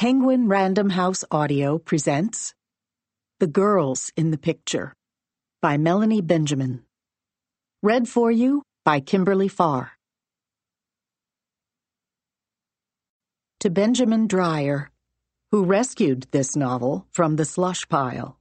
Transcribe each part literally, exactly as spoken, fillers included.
Penguin Random House Audio presents The Girls in the Picture by Melanie Benjamin. Read for you by Kimberly Farr. To Benjamin Dreyer, who rescued this novel from the slush pile.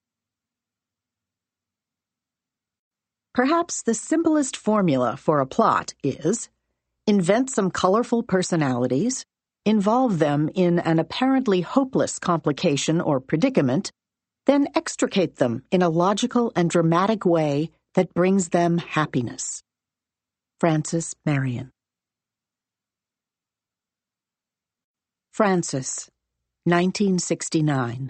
Perhaps the simplest formula for a plot is invent some colorful personalities, involve them in an apparently hopeless complication or predicament, then extricate them in a logical and dramatic way that brings them happiness. Frances Marion. Frances, nineteen sixty-nine.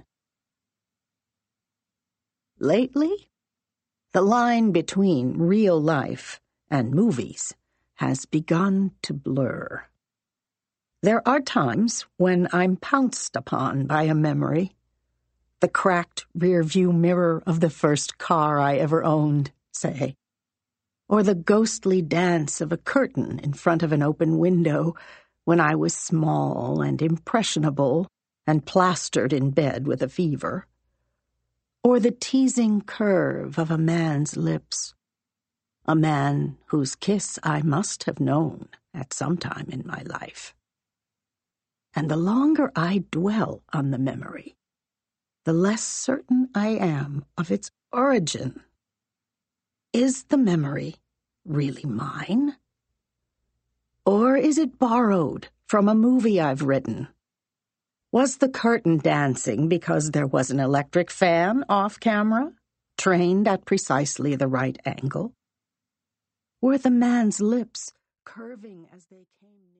Lately, the line between real life and movies has begun to blur. There are times when I'm pounced upon by a memory. The cracked rear-view mirror of the first car I ever owned, say. Or the ghostly dance of a curtain in front of an open window when I was small and impressionable and plastered in bed with a fever. Or the teasing curve of a man's lips. A man whose kiss I must have known at some time in my life. And the longer I dwell on the memory, the less certain I am of its origin. Is the memory really mine? Or is it borrowed from a movie I've written? Was the curtain dancing because there was an electric fan off camera, trained at precisely the right angle? Were the man's lips curving as they came near?